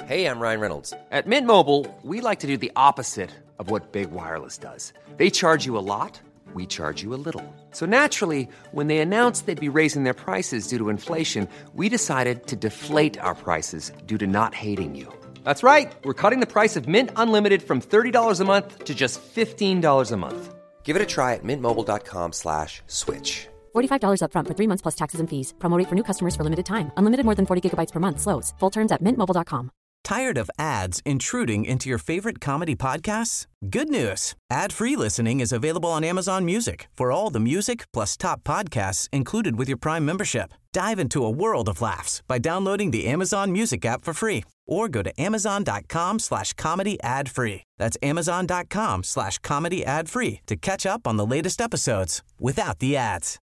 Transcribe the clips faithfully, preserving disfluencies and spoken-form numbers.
Hey, I'm Ryan Reynolds. At Mint Mobile, we like to do the opposite of what Big Wireless does. They charge you a lot, we charge you a little. So naturally, when they announced they'd be raising their prices due to inflation, we decided to deflate our prices due to not hating you. That's right. We're cutting the price of Mint Unlimited from thirty dollars a month to just fifteen dollars a month. Give it a try at mintmobile.com slash switch. forty-five dollars up front for three months plus taxes and fees. Promo rate for new customers for limited time. Unlimited more than forty gigabytes per month. Slows full terms at mint mobile dot com. Tired of ads intruding into your favorite comedy podcasts? Good news. Ad-free listening is available on Amazon Music for all the music plus top podcasts included with your Prime membership. Dive into a world of laughs by downloading the Amazon Music app for free or go to amazon.com slash comedy ad free. That's amazon.com slash comedy ad free to catch up on the latest episodes without the ads.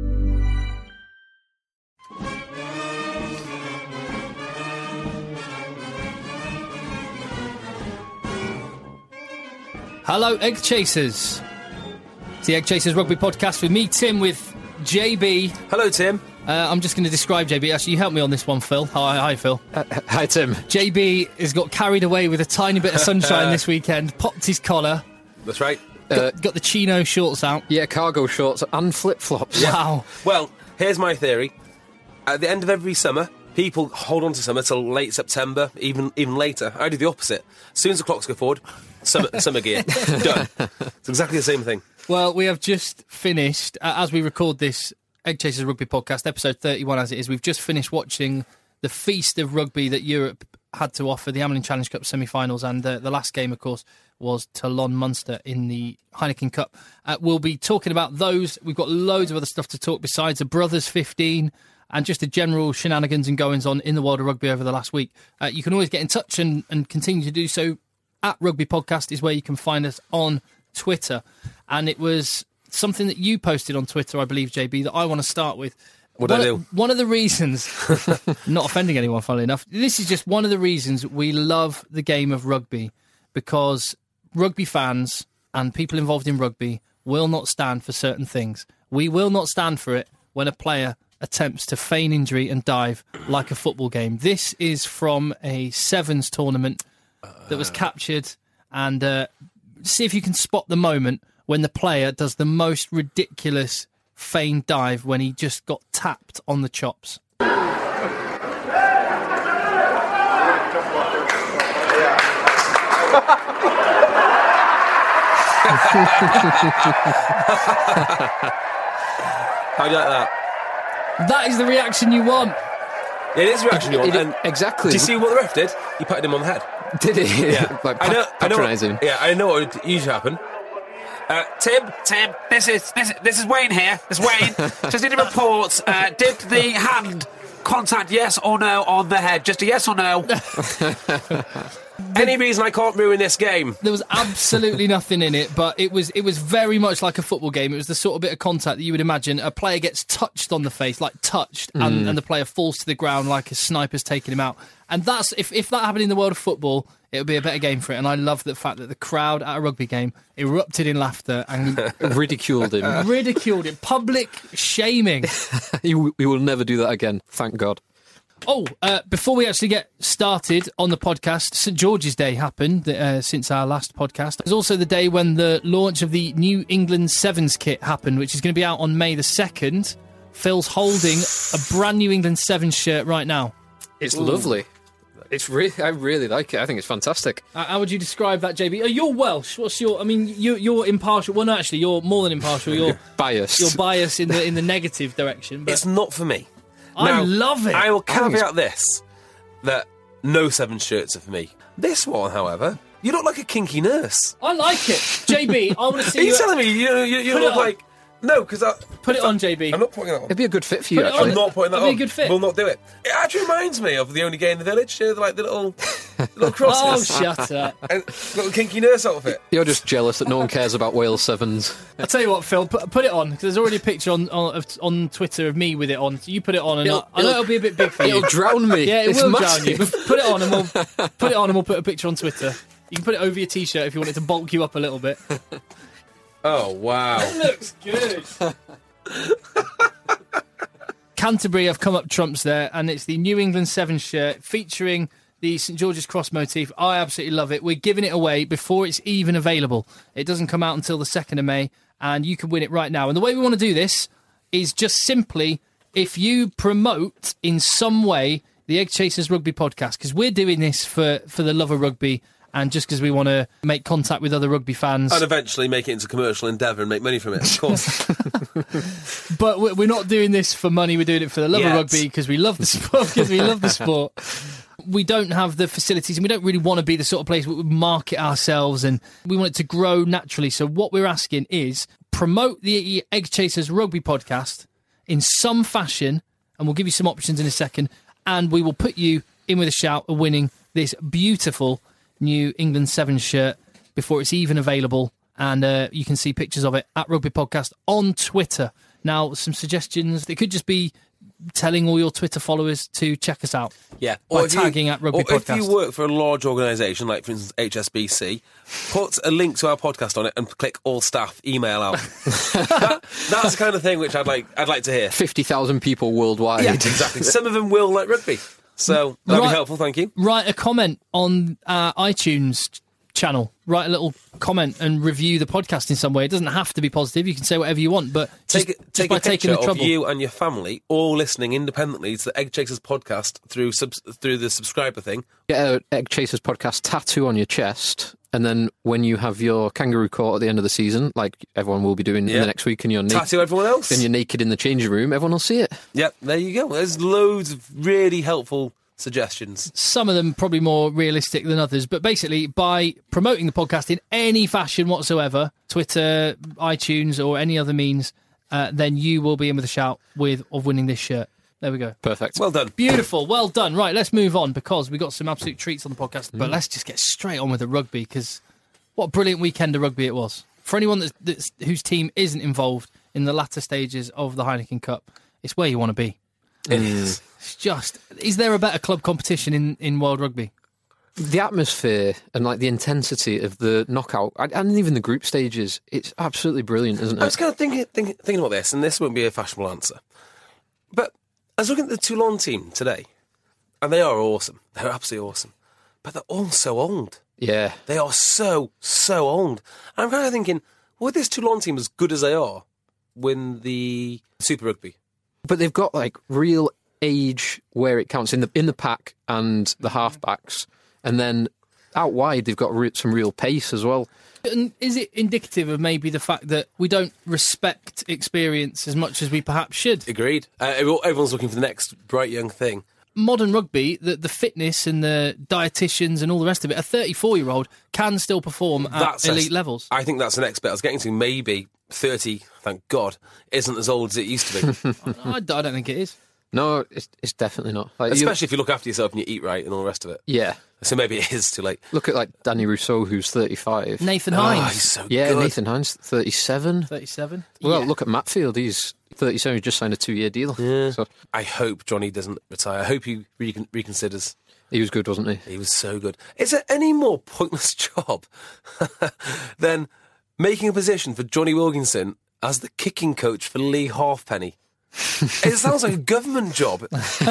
Hello, Egg Chasers. It's the Egg Chasers Rugby Podcast with me, Tim, with J B. Hello, Tim. Uh, I'm just going to describe J B. Actually, you help me on this one, Phil. Hi, hi Phil. Uh, hi, Tim. J B has got carried away with a tiny bit of sunshine this weekend, popped his collar. That's right. Got, Uh, got the chino shorts out. Yeah, cargo shorts and flip-flops. Wow. Well, here's my theory. At the end of every summer, people hold on to summer till late September, even even later. I do the opposite. As soon as the clocks go forward, summer, summer gear. Done. It's exactly the same thing. Well, we have just finished, uh, as we record this Egg Chasers Rugby Podcast, episode thirty-one as it is, we've just finished watching the feast of rugby that Europe had to offer, the Amlin Challenge Cup semi-finals, and uh, the last game, of course, was Toulon Munster in the Heineken Cup. Uh, we'll be talking about those. We've got loads of other stuff to talk besides the Brothers fifteen and just the general shenanigans and goings-on in the world of rugby over the last week. Uh, you can always get in touch and, and continue to do so. At Rugby Podcast is where you can find us on Twitter. And it was something that you posted on Twitter, I believe, J B, that I want to start with. What do I do? One of the reasons, not offending anyone, funnily enough, this is just one of the reasons we love the game of rugby, because rugby fans and people involved in rugby will not stand for certain things. We will not stand for it when a player attempts to feign injury and dive like a football game. This is from a sevens tournament that was captured, and uh, see if you can spot the moment when the player does the most ridiculous feigned dive when he just got tapped on the chops. How do you like that? That is the reaction you want. Yeah, it is the reaction you want. It- And exactly. do you see what the ref did? He patted him on the head. Did he? Yeah. like I know, pat- I know what- patronising. Yeah, I know what would usually happen. Uh, Tim, Tim, this is this, this is Wayne here. This is Wayne. Just need a report. Uh, did the hand contact yes or no on the head? Just a yes or no. any reason I can't ruin this game? There was absolutely nothing in it, but it was it was very much like a football game. It was the sort of bit of contact that you would imagine a player gets touched on the face, like touched, Mm. and, and the player falls to the ground like a sniper's taking him out. And that's if, if that happened in the world of football, it would be a better game for it. And I love the fact that the crowd at a rugby game erupted in laughter and Ridiculed him. ridiculed it. Public shaming. we will never do that again, thank God. Oh, uh, before we actually get started on the podcast, St George's Day happened uh, since our last podcast. It was also the day when the launch of the New England Sevens kit happened, which is going to be out on May the second. Phil's holding a brand new England Sevens shirt right now. It's Ooh. lovely. It's really, I really like it. I think it's fantastic. Uh, how would you describe that, J B? Oh, you're Welsh. What's your? I mean, you, you're impartial. Well, no, actually, you're more than impartial. You're biased. You're biased in the in the negative direction. But it's not for me. I now, love it. I will caveat this, that no seven shirts are for me. This one, however, you look like a kinky nurse. I like it. J B, I want to see Are you. you telling me you, you, you look like... No, because I... Put it on, J B. I'm not putting that on. It'd be a good fit for you, Put it actually. I'm not putting that It'd on. be a good fit. We'll not do it. It actually reminds me of the only gay in the village, you know, like the little, little crosses. Oh, shut up. And little kinky nurse outfit. You're just jealous that no one cares about Wales Sevens. I'll tell you what, Phil, put, put it on, because there's already a picture on, on of- on Twitter of me with it on. So you put it on, and It'll- I, I know it'll- it'll be a bit big for you. It'll drown me. Yeah, it It's will massive. drown you. But put it on, and we'll put it on, and we'll put a picture on Twitter. You can put it over your t-shirt if you want it to bulk you up a little bit. Oh, wow. Looks good. Canterbury have come up trumps there, and it's the New England Sevens shirt featuring the St George's Cross motif. I absolutely love it. We're giving it away before it's even available. It doesn't come out until the second of May, and you can win it right now. And the way we want to do this is just simply if you promote in some way the Egg Chasers Rugby podcast, because we're doing this for, for the love of rugby and just because we want to make contact with other rugby fans. And eventually make it into commercial endeavour and make money from it, of course. But we're not doing this for money, we're doing it for the love Yet. of rugby because we love the sport, because we love the sport. We don't have the facilities and we don't really want to be the sort of place where we market ourselves, and we want it to grow naturally. So what we're asking is promote the Egg Chasers Rugby podcast in some fashion, and we'll give you some options in a second, and we will put you in with a shout of winning this beautiful new England Sevens shirt before it's even available, and uh, you can see pictures of it at Rugby Podcast on Twitter. Now, some suggestions. They could just be telling all your Twitter followers to check us out. Yeah, by if tagging you, at Rugby or Podcast. if you work for a large organisation, like for instance H S B C, put a link to our podcast on it and click all staff email out. that, that's the kind of thing which I'd like. I'd like to hear. fifty thousand people worldwide. Yeah, exactly. Some of them will like rugby, so that'd Right. be helpful. Thank you. Write a comment on our iTunes ch- channel. Write a little comment and review the podcast in some way. It doesn't have to be positive. You can say whatever you want, but just, Take, just take by a picture taking the of trouble. you and your family all listening independently to the Egg Chasers podcast through subs- through the subscriber thing. Get an Egg Chasers podcast tattoo on your chest, and then when you have your kangaroo court at the end of the season, like everyone will be doing in Yeah. the next week, and you're naked, Tattoo everyone else. and you're naked in the changing room, everyone will see it. Yep, there you go. There's loads of really helpful suggestions. Some of them probably more realistic than others, but basically by promoting the podcast in any fashion whatsoever, Twitter, iTunes or any other means, uh, then you will be in with a shout with of winning this shirt. There we go. Perfect. Well done. Beautiful. Well done. Right, let's move on because we got some absolute treats on the podcast, but let's just get straight on with the rugby because what a brilliant weekend of rugby it was. For anyone that's, that's, whose team isn't involved in the latter stages of the Heineken Cup, it's where you want to be. It is. It's just, is there a better club competition in, in world rugby? The atmosphere and like the intensity of the knockout and even the group stages, it's absolutely brilliant, isn't I was it? kind of thinking, thinking, thinking about this, and this won't be a fashionable answer. But I was looking at the Toulon team today, and they are awesome. They're absolutely awesome. But they're all so old. Yeah. They are so, so old. And I'm kind of thinking, would this Toulon team, as good as they are, win the Super Rugby? But they've got like real age where it counts in the in the pack and the halfbacks, and then out wide they've got re- some real pace as well. And is it indicative of maybe the fact that we don't respect experience as much as we perhaps should? Agreed. Uh, everyone's looking for the next bright young thing. Modern rugby, the, the fitness and the dietitians and all the rest of it, a thirty-four-year-old can still perform at That's elite a- levels. I think that's the next bit I was getting to. Maybe thirty, thank God, isn't as old as it used to be. I, I don't think it is. No, it's, it's definitely not. Like, you- Especially if you look after yourself and you eat right and all the rest of it. yeah. So maybe it is too late. Look at like Danny Rousseau, who's thirty-five. Nathan Oh, Hines, he's so yeah, good. Nathan Hines, thirty-seven. thirty-seven. Well, Yeah. look at Matfield, he's thirty-seven, he just signed a two-year deal. Yeah. So I hope Johnny doesn't retire. I hope he recon- reconsiders. he was good, wasn't he? He was so good. Is there any more pointless job than making a position for Johnny Wilkinson as the kicking coach for Lee Halfpenny? It sounds like a government job.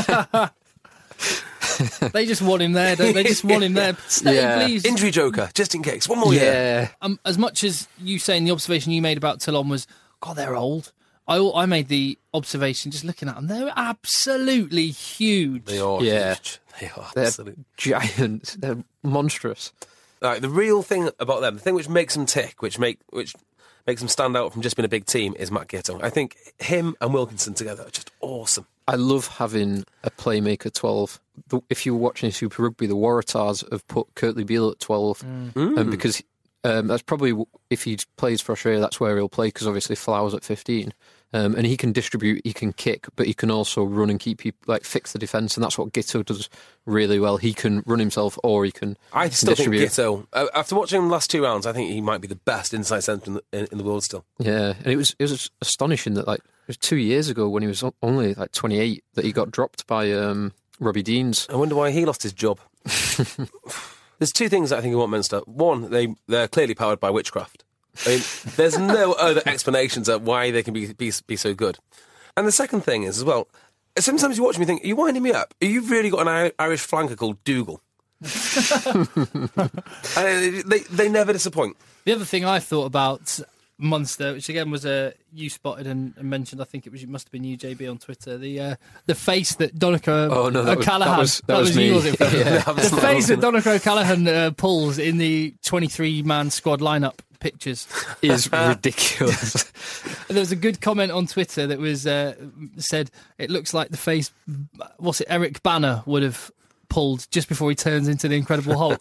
They just want him there, don't they? They just want him there. Stay, Yeah. please. Injury joker, just in case. One more year. Yeah. Um, as much as you saying the observation you made about Toulon was, God, they're old. I I made the observation just looking at them. They're absolutely huge. They are Yeah. huge. They are They're absolutely. giant. They're monstrous. Right, the real thing about them, the thing which makes them tick, which make which makes them stand out from just being a big team, is Matt Gitto. I think him and Wilkinson together are just awesome. I love having a playmaker twelve. The, if you were watching Super Rugby, the Waratahs have put Kurtley Beale at twelve, and because um, that's probably w- if he plays for Australia, that's where he'll play because obviously Flowers at fifteen, um, and he can distribute, he can kick, but he can also run and keep people like fix the defence, and that's what Gitto does really well. He can run himself, or he can. I can still think distribute. Gitto, uh, after watching him the last two rounds, I think he might be the best inside centre in the, in, in the world still. Yeah, and it was it was astonishing that like it was two years ago when he was o- only like twenty-eight that he got dropped by um, Robbie Deans. I wonder why he lost his job. There's two things that I think about Munster. One, they, they're clearly powered by witchcraft. I mean, there's no other explanations of why they can be, be be so good. And the second thing is, as well, sometimes you watch me think, are you winding me up? Have you really got an I- Irish flanker called Dougal? uh, they they never disappoint. The other thing I thought about Munster, which again was a uh, you spotted and, and mentioned, I think it was it must have been you, J B, on Twitter. The uh, the face that Donncha oh, no, that O'Callaghan was, that was, that was me. You, was it? yeah. That was the not face that awesome. Donncha O'Callaghan uh, pulls in the twenty-three man squad lineup pictures is ridiculous. There was a good comment on Twitter that was uh, said it looks like the face, what's it, Eric Banner would have pulled just before he turns into the Incredible Hulk.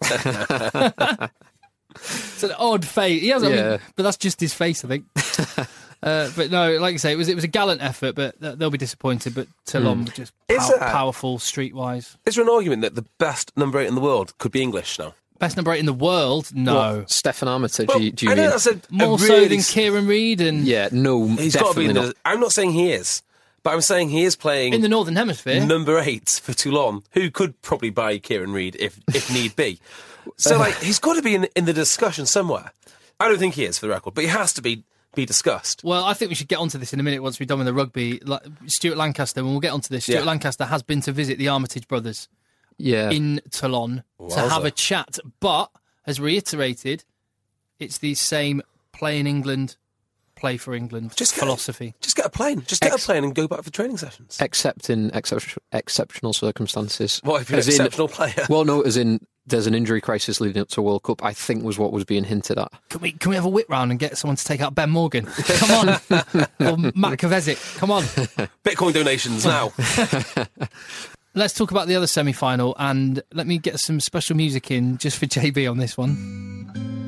It's an odd face. He has, I Yeah. mean, but that's just his face, I think. uh, but no, like I say, it was it was a gallant effort, but they'll be disappointed. But Toulon were just Is pow- there- powerful streetwise. Is there an argument that the best number eight in the world could be English now? Best number eight in the world? No. Stefan Armitage, Well, do you, do you I know mean? that's a, More a so really than s- Kieran Reid and Yeah, no, He's got to be definitely in the. not. I'm not saying he is, but I'm saying he is playing in the Northern Hemisphere. number eight for Toulon, who could probably buy Kieran Reid if if need be. So like he's got to be in in the discussion somewhere. I don't think he is, for the record, but he has to be be discussed. Well, I think we should get onto this in a minute once we're done with the rugby. Like, Stuart Lancaster, when we'll get onto this, Stuart Yeah. Lancaster has been to visit the Armitage brothers Yeah. in Toulon to Wowza. have a chat, but has reiterated it's the same play in England, play for England Just get- philosophy. Just get a plane. Just get Ex- a plane and go back for training sessions. Except in excep- exceptional circumstances. What if you're an As in- exceptional player? Well, no, as in there's an injury crisis leading up to a World Cup, I think was what was being hinted at. Can we can we have a whip round and get someone to take out Ben Morgan? Come on, or Matt Kovacic. Come on. Bitcoin donations now. Let's talk about the other semi-final, and let me get some special music in just for J B on this one.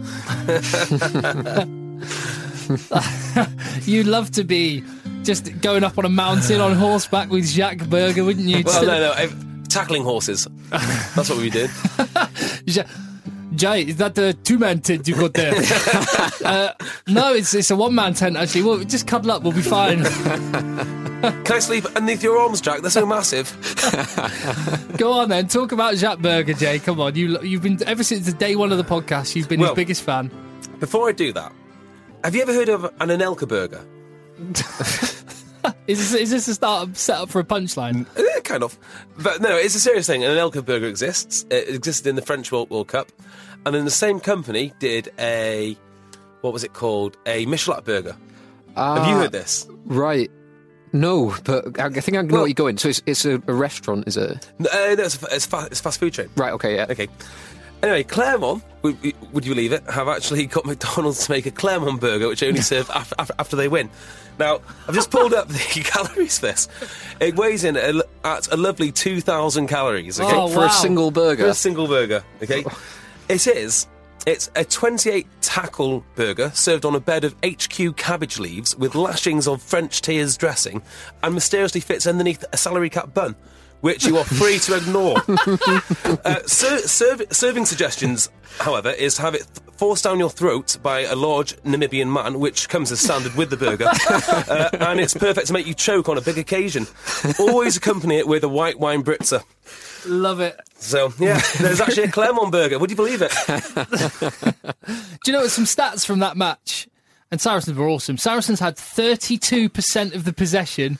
You'd love to be just going up on a mountain on horseback with Jacques Berger, wouldn't you? Well, no, no. I've, tackling horses. That's what we did. Ja- Jay, is that the two-man tent you got there? uh, no, it's it's a one-man tent, actually. Well, just cuddle up, we'll be fine. Can I sleep underneath your arms, Jack? They're so massive. Go on, then. Talk about Jacques Berger, Jay. Come on. You, you've been, ever since the day one of the podcast, you've been Well- his biggest fan. Before I do that, have you ever heard of an Anelka burger? Is this, is this a start set up for a punchline? Eh, kind of. But no, it's a serious thing. An Anelka burger exists. It existed in the French World, World Cup. And then the same company did a, what was it called? A Michelin burger. Have you heard this? Right. No, but I I think I know Well- what you're going. So it's, it's a, a restaurant, is it? No, uh, no it's, a, it's, fa- it's a fast food chain. Right, okay, yeah. Okay. Anyway, Claremont, would, would you believe it, have actually got McDonald's to make a Claremont burger, which they only serve after, after, after they win. Now, I've just pulled up the calories for this. It weighs in at a, at a lovely two thousand calories, okay? Oh, For wow. a single For burger. a single burger, okay? It is. It's a twenty-eight tackle burger served on a bed of H Q cabbage leaves with lashings of French tears dressing and mysteriously fits underneath a celery cap bun, which you are free to ignore. uh, ser- serv- serving suggestions, however, is to have it th- forced down your throat by a large Namibian man, which comes as standard with the burger, uh, and it's perfect to make you choke on a big occasion. Always accompany it with a white wine Britzer. Love it. So, yeah, there's actually a Claremont burger. Would you believe it? Do you know what, some stats from that match? And Saracens were awesome. Saracens had thirty-two percent of the possession,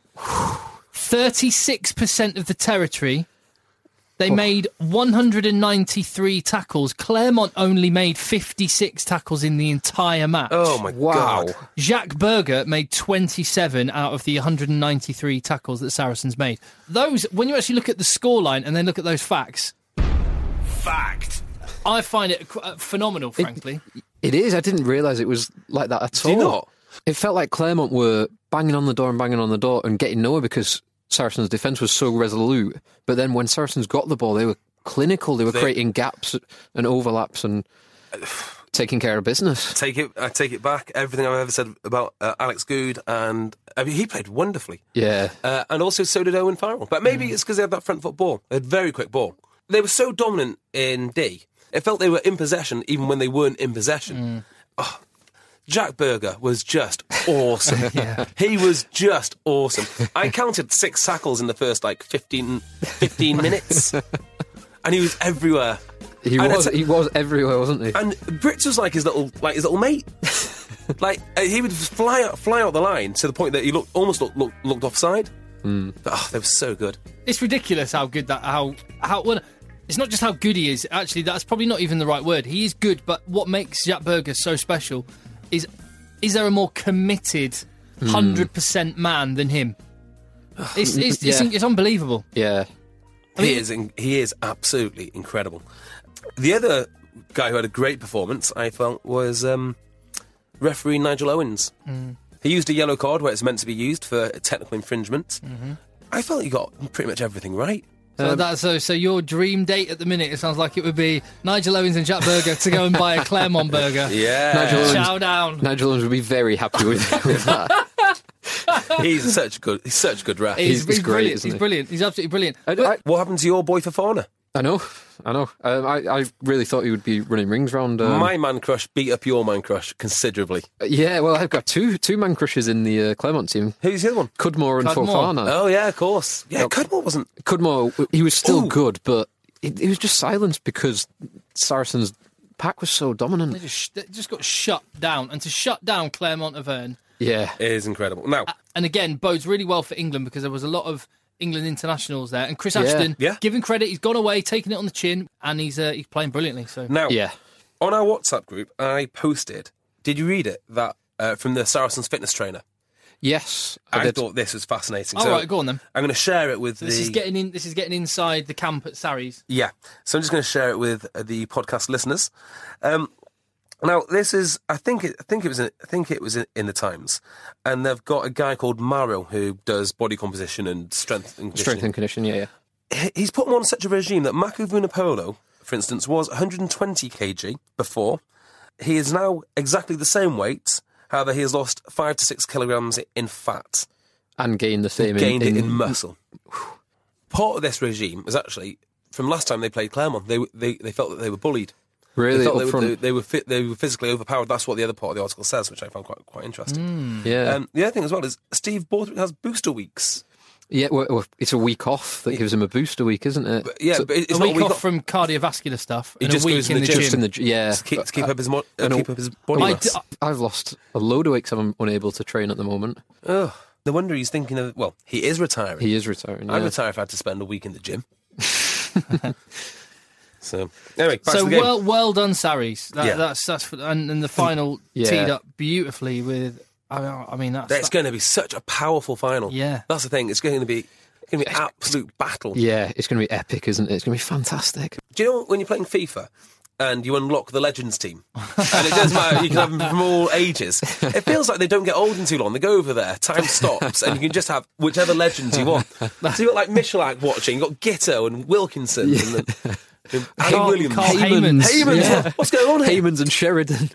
thirty-six percent of the territory. They made one hundred ninety-three tackles. Claremont only made fifty-six tackles in the entire match. Oh, my Wow. God. Jacques Berger made twenty-seven out of the one hundred ninety-three tackles that Saracens made. Those, when you actually look at the scoreline and then look at those facts, Fact. I find it qu- uh, phenomenal, frankly. It is. I didn't realise it was like that at Do you all. not? It felt like Claremont were banging on the door and banging on the door and getting nowhere because Saracens' defence was so resolute. But then when Saracens got the ball, they were clinical. They were They- creating gaps and overlaps and taking care of business. Take it. I take it back. Everything I've ever said about uh, Alex Good, and I mean, he played wonderfully. Yeah. Uh, and also so did Owen Farrell. But maybe it's because they had that front foot ball. They had very quick ball. They were so dominant in D. It felt they were in possession even when they weren't in possession. Oh, Jack Berger was just awesome. He was just awesome. I counted six tackles in the first like fifteen, fifteen minutes. And he was everywhere. He And was it's- he was everywhere, wasn't he? And Brits was like his little like his little mate. Like uh, he would fly out, fly out the line to the point that he looked almost looked, looked, looked offside. But, oh, they were so good. It's ridiculous how good that how how well, it's not just how good he is. Actually, that's probably not even the right word. He is good, but what makes Jack Berger so special is is there a more committed one hundred percent man than him? It's it's, Yeah. it's, it's unbelievable. Yeah. He is in, he is absolutely incredible. The other guy who had a great performance, I felt, was um, referee Nigel Owens. Mm. He used a yellow card where it's meant to be used for technical infringement. Mm-hmm. I felt he got pretty much everything right. So that's so. So your dream date at the minute, it sounds like it would be Nigel Owens and Jack Berger to go and buy a Claremont burger. Yeah, Nigel Owens- Chow down. Nigel Owens would be very happy with, with that. he's such a good. He's such a good ref. He's, He's- he's he's great, brilliant. isn't He's he? brilliant. He's absolutely brilliant. I, But- I, What happened to your boy Fofana? I know, I know. Um, I, I really thought he would be running rings round. Um, My man crush beat up your man crush considerably. yeah, well, I've got two two man crushes in the uh, Claremont team. Who's the other one? Cudmore and Cudmore. Fofana. Oh yeah, of course. Yeah, Yep. Cudmore wasn't. Cudmore, he was still Ooh. good, but he, he was just silenced because Saracens' pack was so dominant. They just, sh- they just got shut down. And to shut down Claremont Auvergne, Yeah, It is incredible. Now, and again, bodes really well for England because there was a lot of England internationals there. And Chris Yeah. Ashton, Yeah. give him credit, he's gone away, taking it on the chin, and he's uh, he's playing brilliantly. So now, yeah. on our WhatsApp group, I posted. Did you read it? That uh, from the Saracens fitness trainer. Yes, I, I, did. thought this was fascinating. All so right, go on then. I'm going to share it with This the. is getting in. This is getting inside the camp at Sarries. Yeah, so I'm just going to share it with uh, the podcast listeners. Um, now, this is. I think. It, I think it was. In, I think it was in, in the Times, and they've got a guy called Mario who does body composition and strength and Strength and condition, yeah, yeah. He- He's put him on such a regime that Mako Vunapolo, for instance, was one hundred twenty kilograms before. He is now exactly the same weight. However, he has lost five to six kilograms in fat. And gained the same Gained in, it in muscle. Part of this regime was actually from last time they played Claremont. They they they felt that they were bullied. Really they felt up they were, front. they, they were fit, they were physically overpowered. That's what the other part of the article says, which I found quite quite interesting. yeah, Um, the other thing as well is Steve Borthwick has booster weeks. yeah. Well, well, it's a week off that gives him a booster week, isn't it? But yeah, So- but it's a not week a week off off from cardiovascular stuff He and just a week goes in in the the gym. just in the j- yeah. to keep, to keep up his mo- uh, I know. keep up his body I mass. d- I've lost a load of weight 'cause I'm unable to train at the moment. Ugh. No wonder he's thinking of. Well, he is retiring. He is retiring. I'd yeah. retire if I had to spend a week in the gym. So anyway, back So to the game. well, well done, Sarries. That, Yeah. That's that's and, and the final Yeah. teed up beautifully with. I mean, I mean that's It's going to be such a powerful final. Yeah. That's the thing. It's going to be going to be absolute battle. Yeah, it's going to be epic, isn't it? It's going to be fantastic. Do you know when you're playing FIFA and you unlock the Legends team, and it doesn't matter, you can have them from all ages. It feels like they don't get old in too long. They go over there, time stops, and you can just have whichever Legends you want. So you've got like Michalak watching, you've got Gitto and Wilkinson and, then, and Andy Carl- Williams. Carl Heymans. Heymans. Heymans, Yeah. what- what's going on here? Heymans and Sheridan.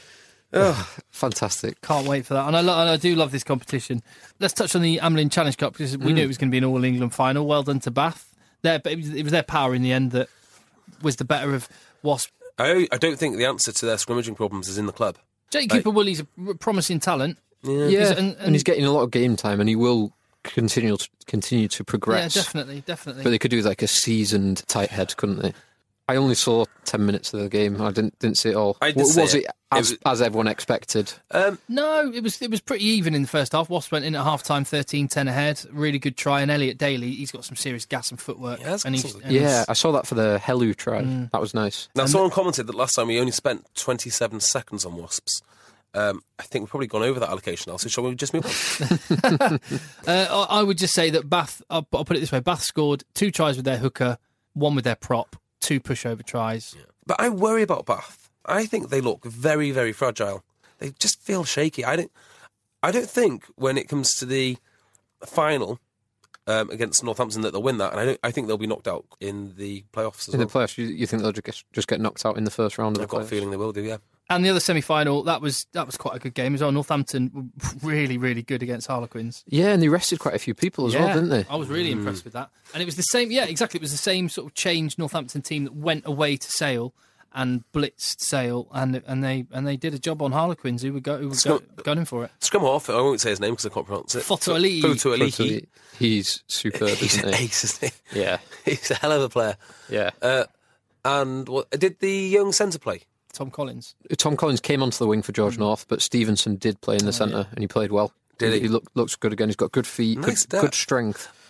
Oh, fantastic. Can't wait for that. And I, lo- and I do love this competition. Let's touch on the Amelin Challenge Cup because we knew it was going to be an All England final. Well done to Bath. Their, but it was, it was their power in the end that was the better of Wasp. I, I don't think the answer to their scrimmaging problems is in the club. Jake Cooper Woolley's a r- promising talent. Yeah, He's- and, and- and- he's getting a lot of game time, and he will continue to continue to progress. Yeah, definitely, definitely. But they could do like a seasoned tight head, couldn't they? I only saw ten minutes of the game. I didn't didn't see it all. I did W- see was it. it, as, It was- as everyone expected? Um, No, it was it was pretty even in the first half. Wasps went in at half time thirteen ten ahead. Really good try. And Elliot Daly, he's got some serious gas and footwork. He has got and he's, some- and Yeah, he's- I saw that for the Helu try. That was nice. now, someone commented that last time we only spent twenty-seven seconds on Wasps. Um, I think we've probably gone over that allocation now, so shall we just move on? Uh, I I would just say that Bath, I'll, I'll put it this way, Bath scored two tries with their hooker, one with their prop, two pushover tries. But I worry about Bath. I think they look very, very fragile. They just feel shaky. I don't. I don't think when it comes to the final um, against Northampton that they'll win that, and I don't. I think they'll be knocked out in the playoffs as In well. the playoffs, you, you think they'll just get, just get knocked out in the first round of I've the got a playoffs? feeling they will do. Yeah. And the other semi-final, that was that was quite a good game as well. Northampton were really, really good against Harlequins. Yeah, and they rested quite a few people as well, didn't they? I was really impressed with that. And it was the same, yeah, exactly. It was the same sort of changed Northampton team that went away to Sale and blitzed Sale, and and they and they did a job on Harlequins who were, go, who were go, going for it. Scrum half. I won't say his name because I can't pronounce it. Foto Ali. Foto Ali. Totally. He's superb, He's isn't an he? ace, isn't he? Yeah, He's a hell of a player. yeah. Uh, and what did the young centre play? Tom Collins. Tom Collins came onto the wing for George North, but Stevenson did play in the centre, and he played well. Did he? He look, looks good again. He's got good feet, Nice good, step. good strength.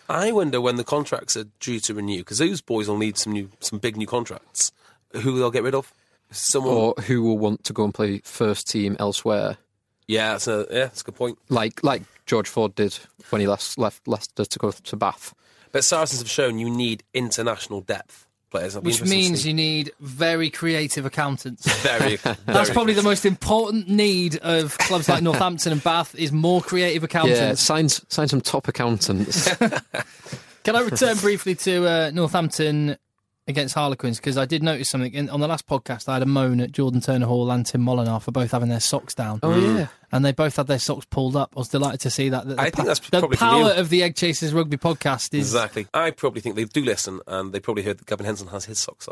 I wonder when the contracts are due to renew, because those boys will need some new, some big new contracts. Who they'll get rid of? Someone, or who will want to go and play first team elsewhere. Yeah, that's a yeah, that's a good point. Like like George Ford did when he last left Leicester to go to Bath. But Saracens have shown you need international depth players. It'll be Which interesting to means see. you need very creative accountants. very. That's very probably the good. most important need of clubs like Northampton and Bath is more creative Yeah, accountants. sign sign some top accountants. Can I return briefly to uh, Northampton against Harlequins? Because I did notice something. In, on the last podcast, I had a moan at Jordan Turner Hall and Tim Molinar for both having their socks down. Oh, yeah. And they both had their socks pulled up. I was delighted to see that. that the I think that's the probably from power you. of the Egg Chasers Rugby podcast is... Exactly. I probably think they do listen, and they probably heard that Gavin Henson has his socks up.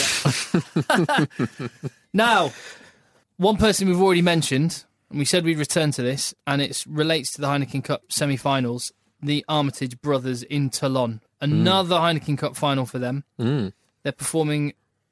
Now, one person we've already mentioned, and we said we'd return to this, and it relates to the Heineken Cup semi-finals, the Armitage brothers in Toulon. Another mm. Heineken Cup final for them. Mm. They're performing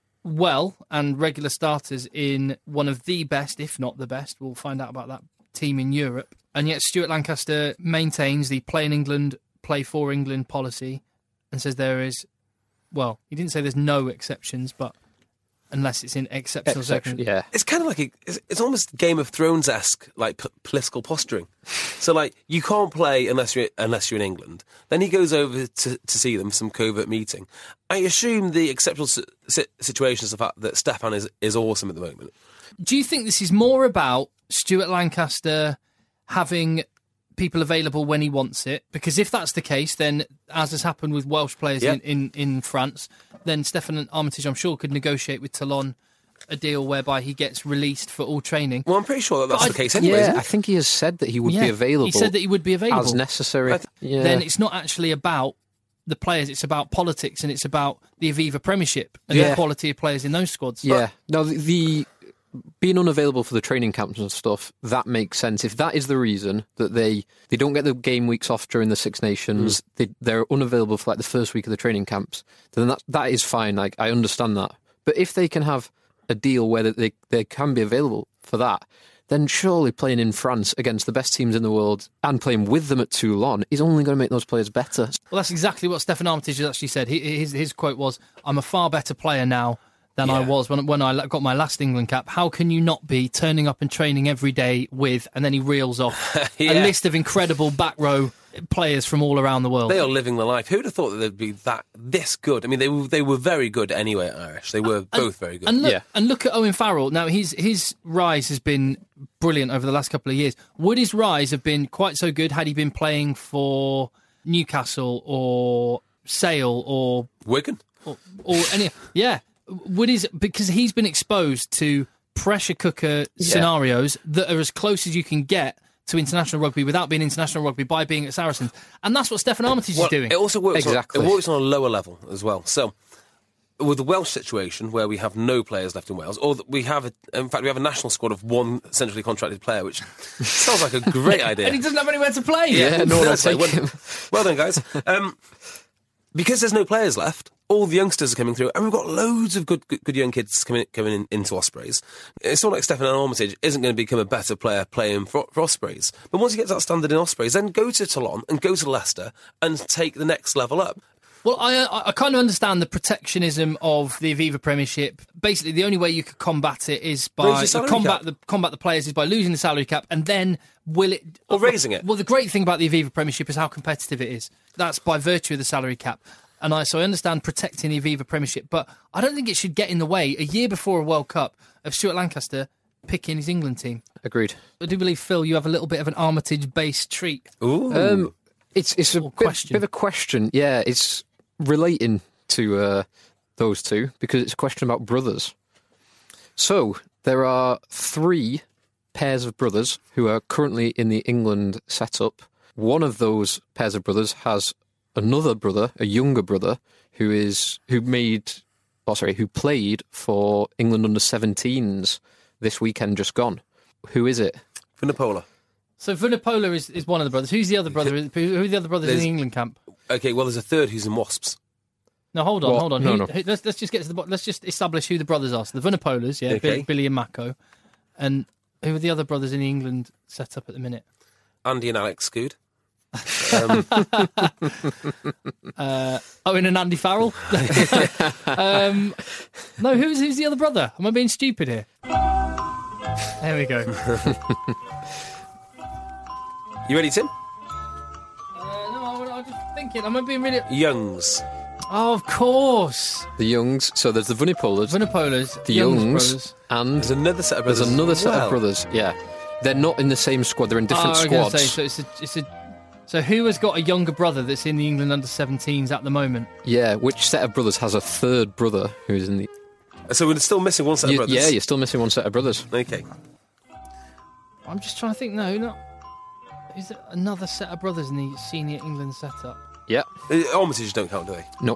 well and regular starters in one of the best, if not the best, we'll find out about that team in Europe. And yet Stuart Lancaster maintains the play in England, play for England policy and says there is, well, he didn't say there's no exceptions, but unless it's in exceptional Exception, circumstances. yeah. It's kind of like a, it's, it's almost Game of Thrones-esque, like p- political posturing. So, like, you can't play unless you're unless you're in England. Then he goes over to, to see them, some covert meeting. I assume the exceptional si- si- situation is the fact that Stefan is is awesome at the moment. Do you think this is more about Stuart Lancaster having people available when he wants it? Because if that's the case, then, as has happened with Welsh players Yeah. in, in, in France, then Stefan Armitage, I'm sure, could negotiate with Toulon a deal whereby he gets released for all training. Well, I'm pretty sure that that's But the I- case anyway, Yeah, isn't I it? think he has said that he would Yeah, be available. He said that he would be available. as necessary. But yeah. Then it's not actually about the players, it's about politics and it's about the Aviva Premiership and Yeah. the quality of players in those squads. Yeah, no, the, the being unavailable for the training camps and stuff, that makes sense. If that is the reason that they, they don't get the game weeks off during the Six Nations, mm. they, they're unavailable for like the first week of the training camps, then that that is fine. Like, I understand that. But if they can have a deal where they, they can be available for that, then surely playing in France against the best teams in the world and playing with them at Toulon is only going to make those players better. Well, that's exactly what Stefan Armitage has actually said. He, his, his quote was, "I'm a far better player now than Yeah. I was when when I got my last England cap. How can you not be turning up and training every day with..." And then he reels off Yeah. a list of incredible back row players from all around the world. They are living the life. Who would have thought that they'd be that this good? I mean, they were they were very good anyway at Irish. They were both very good. And look, Yeah. and look at Owen Farrell. Now, his his rise has been brilliant over the last couple of years. Would his rise have been quite so good had he been playing for Newcastle or Sale or Wigan. or, or any? Yeah, would his because he's been exposed to pressure cooker scenarios that are as close as you can get to international rugby without being international rugby by being at Saracens, and that's what Stefan Armitage Well, is doing. it also works. Exactly. On, it works on a lower level as well. So, with the Welsh situation, where we have no players left in Wales, or that we have, a, in fact, we have a national squad of one centrally contracted player, which sounds like a great idea. And he doesn't have anywhere to play. Yeah, no one will That's right. take well, him. well done, guys. Um, because there's no players left, all the youngsters are coming through, and we've got loads of good, good, good young kids coming coming in, into Ospreys. It's not like Stefan Armitage isn't going to become a better player playing for, for Ospreys. But once he gets that standard in Ospreys, then go to Toulon and go to Leicester and take the next level up. Well, I, I I kind of understand the protectionism of the Aviva Premiership. Basically, the only way you could combat it is Raise by your salary combat cap. the combat the players is by losing the salary cap, and then will it Or raising it. Well, the great thing about the Aviva Premiership is how competitive it is. That's by virtue of the salary cap. And I so I understand protecting the Aviva Premiership, but I don't think it should get in the way a year before a World Cup of Stuart Lancaster picking his England team. Agreed. I do believe, Phil, you have a little bit of an Armitage-based treat. Ooh. Um, it's it's a Or bit, question. bit of a question. Yeah, it's relating to uh, those two because it's a question about brothers. So there are three pairs of brothers who are currently in the England setup. One of those pairs of brothers has another brother, a younger brother, who is who made, oh sorry, who played for England under seventeens this weekend just gone. Who is it? Vunipola. So Vunipola is, is one of the brothers. Who's the other brother? Who, who are the other brothers in There's- the England camp? Okay, well, there's a third who's in Wasps. No, hold on, What? hold on. No, Who- no. who- let's, let's just get to the bo- let's just establish who the brothers are. So the Vunipolas, yeah, Okay. Billy, Billy and Mako, and who are the other brothers in the England setup at the minute? Andy and Alex Scood. Um, uh, Owen and Andy Farrell. um, no, who's who's the other brother? Am I being stupid here? There we go. you ready, Tim? Uh, no, I, I was just thinking. Am I being really? Youngs. Oh, of course. The Youngs. So there's the Vunipolas, Vunipolas, the Youngs Youngs, brothers. and There's another set of brothers. there's another set Well, of brothers. Yeah, they're not in the same squad. They're in different oh, I was gonna squads. say, so it's a, it's a. So who has got a younger brother that's in the England under seventeens at the moment? Yeah, which set of brothers has a third brother who's in the? So we're still missing one set You- of brothers. yeah, you're still missing one set of brothers. Okay. I'm just trying to think. No, not. Is there another set of brothers in the senior England setup? Yeah. Uh, Armitage don't count, do they? Nope.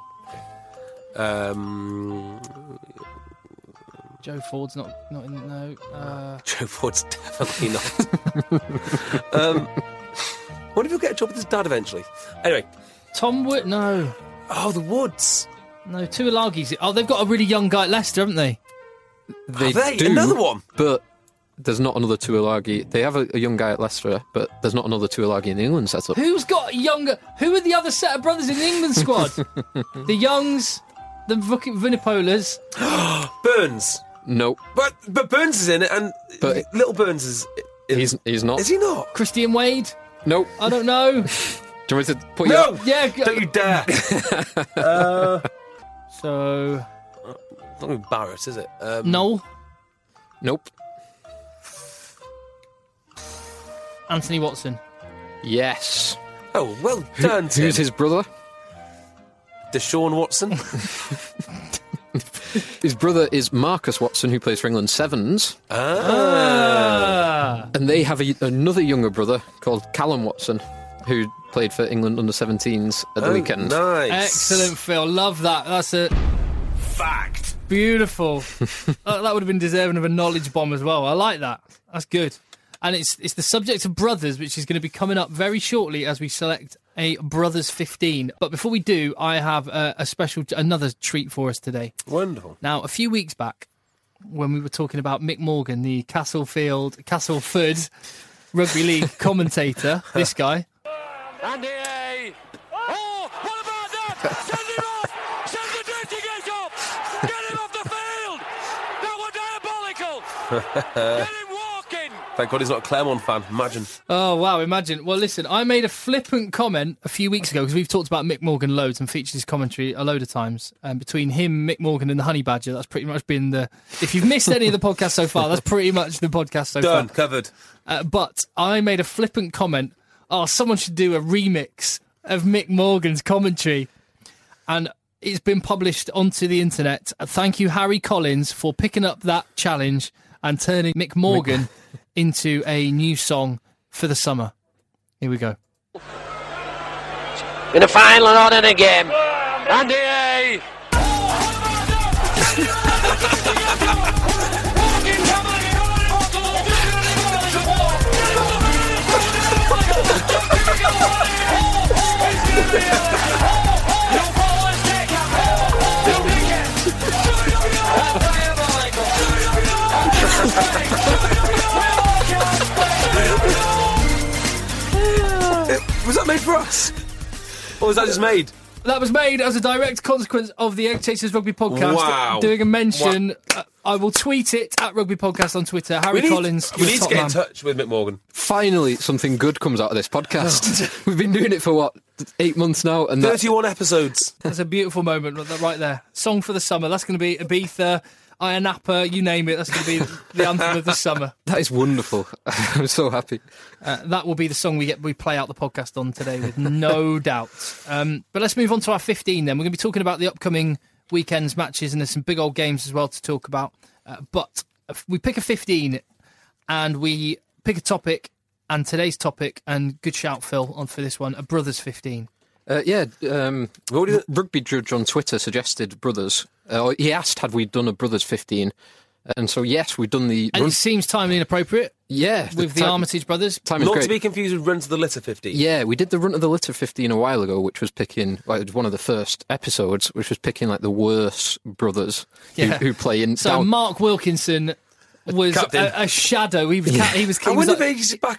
Um, Joe Ford's not not in. No. Uh, Joe Ford's definitely not. um, I wonder if he'll get a job with his dad eventually. Anyway. Tom Wood. No. Oh, the Woods. No. Tuilagi's. Oh, they've got a really young guy at Leicester, haven't they? They Have they? do, Another one? But there's not another Tuilagi. They have a, a young guy at Leicester, but there's not another Tuilagi in the England setup. Who's got a younger? Who are the other set of brothers in the England squad? The Youngs, the Vuk- Vunipolas. Burns. Nope. But but Burns is in it, and But- little Burns is. In, He's he's not. is he not? Christian Wade. Nope. I don't know. Do you want me to put No! you? Yeah. g- Don't you dare! uh, So it's not gonna be Barrett, is it? Um, Noel, Nope. Anthony Watson. Yes. Oh, well done, Tim. Who's his brother? Deshaun Watson. His brother is Marcus Watson, who plays for England Sevens, Ah. and they have a, another younger brother called Callum Watson, who played for England under seventeens at the Oh, weekend. Nice. Excellent, Phil. Love that. That's a Fact. beautiful. Uh, that would have been deserving of a knowledge bomb as well. I like that. That's good. And it's it's the subject of brothers, which is going to be coming up very shortly as we select a Brothers fifteen. But before we do, I have a, a special, another treat for us today. Wonderful. Now, a few weeks back, when we were talking about Mick Morgan, the Castlefield, Castleford Rugby League commentator, this guy. Andy A. Oh, what about that? Send him off! Send the dirty gate up! Get him off the field! That was diabolical! Get him walking! Thank God he's not a Claremont fan. Imagine. Oh, wow, imagine. Well, listen, I made a flippant comment a few weeks ago because we've talked about Mick Morgan loads and featured his commentary a load of times. Um, between him, Mick Morgan and the Honey Badger, that's pretty much been the... If you've missed any of the podcast so far, that's pretty much the podcast so Done. far. Covered. Uh, but I made a flippant comment, oh, someone should do a remix of Mick Morgan's commentary. And it's been published onto the internet. Uh, Thank you, Harry Collins, for picking up that challenge and turning Mick Morgan into a new song for the summer. Here we go. In a final and on in a game. Andy A. Was that made for us? Or was that just made? That was made as a direct consequence of the Egg Chasers Rugby Podcast. Wow. Doing a mention. Uh, I will tweet it at Rugby Podcast on Twitter. Harry We need, Collins, we your need to top get man. in touch with Mick Morgan. Finally, something good comes out of this podcast. We've been doing it for, what, eight months now? And that, thirty-one episodes. That's a beautiful moment right there. Song for the summer. That's going to be Ibiza, Ayia Napa, you name it. That's going to be the anthem of the summer. that is wonderful. I'm so happy. Uh, that will be the song we get we play out the podcast on today, with no doubt. Um, but let's move on to our fifteen then. We're going to be talking about the upcoming weekend's matches, and there's some big old games as well to talk about. Uh, but we pick a fifteen, and we pick a topic, and today's topic, and good shout, Phil, on for this one, a Brothers fifteen. Uh, yeah, um, What do you- Rugby Judge on Twitter suggested Brothers. Uh, he asked, had we done a Brothers fifteen? And so, yes, we've done the... And run- it seems timely and appropriate yeah. with the time- Armitage brothers. Time is Not great. to be confused with Run to the Litter fifteen. Yeah, we did the Run to the Litter fifteen a while ago, which was picking, well, it was one of the first episodes, which was picking like the worst brothers who, Yeah. who play in... So down- Mark Wilkinson was Captain. a, a shadow. He was, ca- he was, he I was wonder like- if he's back up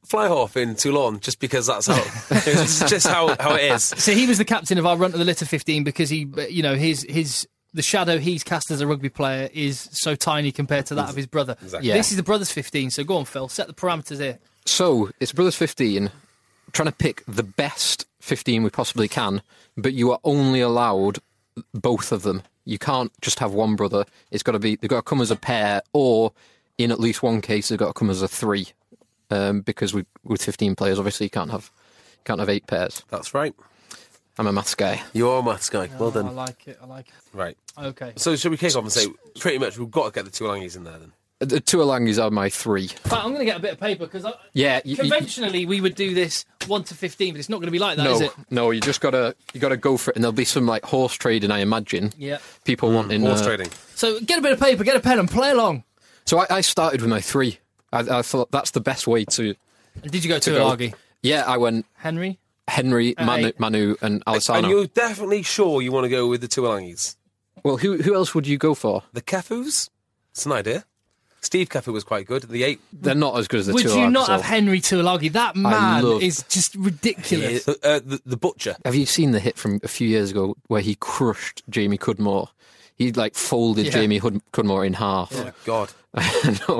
fly half in Toulon just because that's how it's just how, how it is. So he was the captain of our run to the litter fifteen because he, you know, his his the shadow he's cast as a rugby player is so tiny compared to that of his brother. Exactly. Yeah. This is the brothers fifteen. So go on, Phil, set the parameters here. So it's Brothers fifteen, trying to pick the best fifteen we possibly can, but you are only allowed both of them. You can't just have one brother. It's got to be, they've got to come as a pair, or in at least one case, they've got to come as a three. Um, because we, with fifteen players, obviously you can't have can't have eight pairs. That's right. I'm a maths guy. You're a maths guy. Well Oh, done. I like it. I like it. Right. Okay. So should we kick off and say, pretty much, we've got to get the Tuolangis in there then? The Tuolangis are my three. In fact, I'm going to get a bit of paper because Yeah, you, you- conventionally we would do this one to fifteen, but it's not going to be like that, no, is it? no, you just gotta you gotta go for it, and there'll be some like horse trading, I imagine. Yeah. People wanting Horse uh, trading. So get a bit of paper, get a pen, and play along. So I, I started with my three. I, I thought that's the best way to. And did you go to to go. Tuolagi? Yeah, I went Henry? Henry, Uh, Manu, eight. Manu and And Alessandro. you're definitely sure you want to go with the Tuolangis? Well, who who else would you go for? The Kefus? It's an idea. Steve Kefu was quite good. The eight. They're not as good as the Would two. you not have Henry Tuolagi? That man love- is just ridiculous. Uh, uh, the, the Butcher. Have you seen the hit from a few years ago where he crushed Jamie Cudmore? He like folded Yeah. Jamie Hud- Cudmore in half. Oh, my God. no.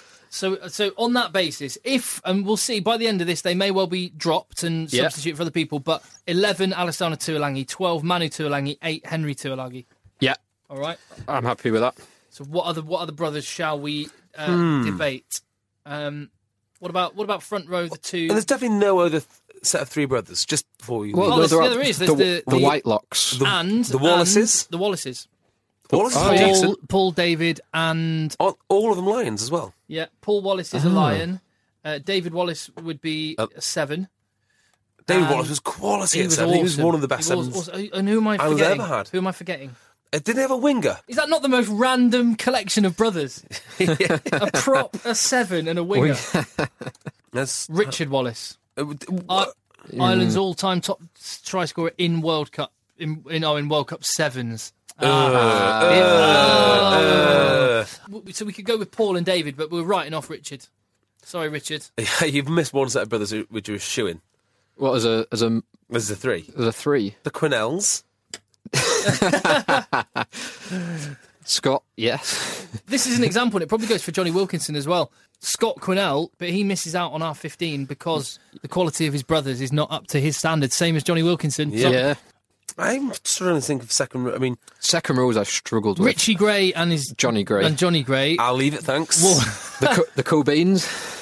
So, so on that basis, if and we'll see by the end of this, they may well be dropped and Yeah. substitute for other people. But eleven, Alessandro Tuolagi, twelve, Manu Tuolagi, eight, Henry Tuolagi. Yeah, All right. I'm happy with that. So, what other what other brothers shall we uh, Hmm. debate? Um, what about what about front row? The two. And there's definitely no other th- set of three brothers, just before you Well, Oh, leave. there's- there yeah, are there is. There's the, the- the the- Whitelocks. The- and the Wallaces? and the Wallaces. Wallace is Oh, pretty yeah. Paul, decent. Paul David and Aren't all of them Lions as well? yeah, Paul Wallace is a lion. Uh, David Wallace would be Uh, a seven. David And Wallace was quality He at was seven. He was awesome. one of the best He was sevens. awesome. And who am I I was forgetting? ever had. Who am I forgetting? Uh, didn't he have a winger? Is that not the most random collection of brothers? A prop, a seven, and a winger. That's, Richard Wallace, uh, w- I- what? Ireland's all-time top try scorer in World Cup. In, in oh, in World Cup sevens. Uh, W- So we could go with Paul and David, but we're writing off Richard. Sorry, Richard. uh, you've missed one set of brothers who- which you were shooing. What as a as a There's the three. as a three? The Quinnells. Scott, yes. This is an example, and it probably goes for Johnny Wilkinson as well. Scott Quinnell, but he misses out on R fifteen because the quality of his brothers is not up to his standards, same as Johnny Wilkinson. Yeah. Yeah. I'm struggling to think of second. ro- I mean, Second rows I struggled with. Richie Gray and his Johnny Gray. and Johnny Gray. I'll leave it, thanks. Well, the Co- the Cobains.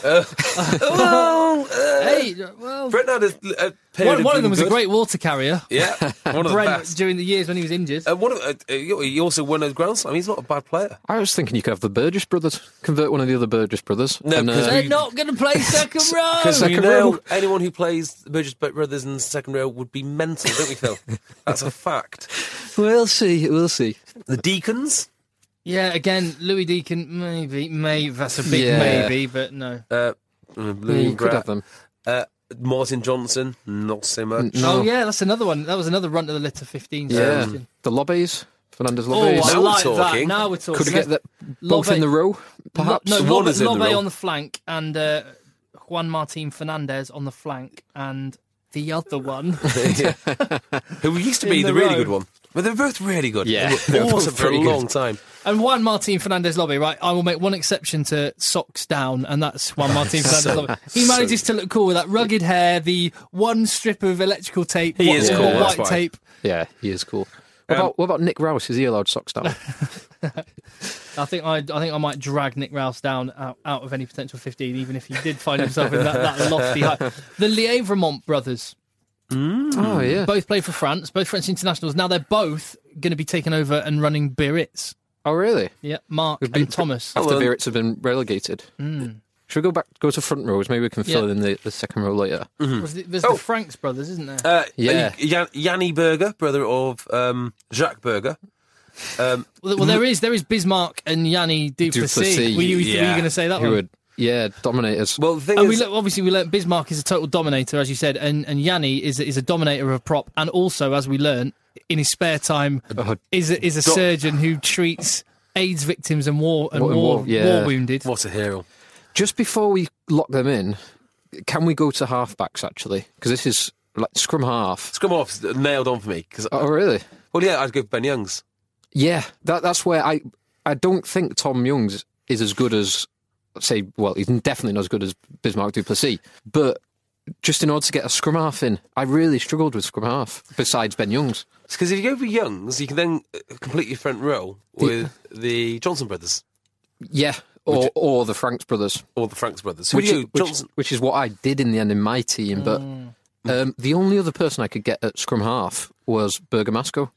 well, uh, hey, well, Brent had a, a period one, of one of them doing was a good. great water carrier. Yeah, one of the Brent, best. during the years when he was injured. Uh, one of, uh, uh, he also won a Grand Slam. He's not a bad player. I was thinking you could have the Burgess brothers. Convert one of the other Burgess brothers. No, and, because uh, They're we- not going to play second row. Because we Second know row. anyone who plays the Burgess Brothers in the second row would be mental, don't we, Phil? That's a fact. we'll see. We'll see. The Deacons, Yeah, again, Louis Deacon, maybe, maybe that's a big Yeah. maybe, but no. uh, Yeah, Blue you could have them. Uh, Martin Johnson, not so much. No. Oh yeah, that's another one. That was another run to the litter fifteen. Yeah. suggestion. The Lobbies. Fernandez Oh, Lobbies. I Now we're like that. talking. Now we're talking. could we get that both Lobe- in the row, perhaps? No, One Lobe, is in the Lobe row. on the flank and uh, Juan Martin Fernandez on the flank and the other one. Who used to In be the the, really row. good one. But they're both really good. Yeah, They they're were both awesome for a pretty good. long time. And Juan Martin Fernandez Lobby, right? I will make one exception to socks down, and that's Juan Martin Fernandez Lobby. He manages to look cool with that rugged hair, the one strip of electrical tape, He what is we cool, call that's white fine. tape. Yeah, he is cool. What, Um, about, what about Nick Rouse? Is he allowed socks down? I think I, I think I might drag Nick Rouse down out, out of any potential fifteen, even if he did find himself in that, that lofty height. The Lièvremont brothers. Oh, yeah. Both play for France, both French internationals. Now they're both going to be taken over and running Biarritz. Oh, really? Yeah, Mark We've been- and Thomas. After Well, Biarritz have been relegated. Should we go back, go to front rows? Maybe we can fill Yeah. in the, the second row later. Was the, there's Oh. the Franks brothers, isn't there? Uh, Yeah. Jan- Yanni Berger, brother of um, Jacques Berger. Um, well, well, there is there is Bismarck and Yanni Duplessis. Duplessis, Were you, were you yeah. going to say that Who one? would, yeah, dominators. well, the thing And we is, le- obviously we learned Bismarck is a total dominator, as you said, and, and Yanni is is a dominator of a prop, and also, as we learned, in his spare time, Oh, is a, is a Doc- surgeon who treats AIDS victims and war and War- war, war, yeah. war wounded. what a hero. just before we lock them in, can we go to halfbacks actually? Because this is like scrum half. Scrum half's nailed on for me. Cause, Oh, really? well, yeah, I'd go for Ben Youngs. Yeah, that that's where I I don't think Tom Youngs is as good as, say, well, he's definitely not as good as Bismarck Duplessis, but just in order to get a scrum half in, I really struggled with scrum half, besides Ben Youngs. Because if you go for Youngs, you can then complete your front row with the, the Johnson brothers. Yeah, or Which- or the Franks brothers. Or the Franks brothers. Who Which, do you, is- which, Johnson? which is what I did in the end in my team, but um, the only other person I could get at scrum half was Bergamasco.